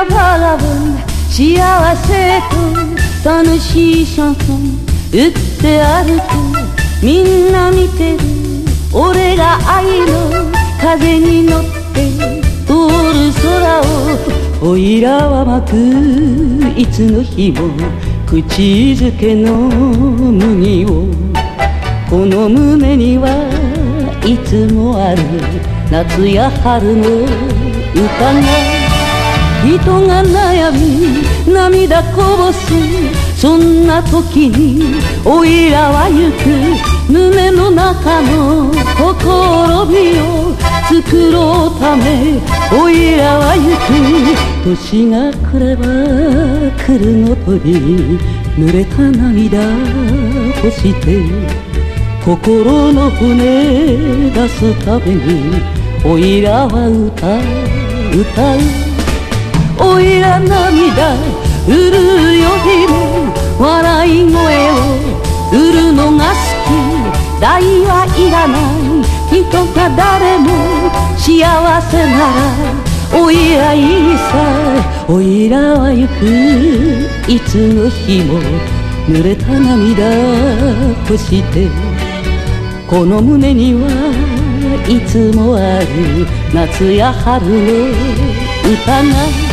はバラボン幸せと楽しいシャンソン打って歩くみんな見てる俺が愛の風に乗って通る空をおいらは待ついつの日も口づけの麦をこの胸にはいつもある夏や春の歌が人が悩み涙こぼすそんな時においらは行く胸の中のほころびを作ろうためおいらは行く年が来れば来るごとに濡れた涙干して心の船出すためにおいらは歌うおいら涙売るよりも笑い声を売るのが好き代はいらない人が誰も幸せならおいらいいさおいらは行くいつの日も濡れた涙としてこの胸にはいつもある夏や春の歌が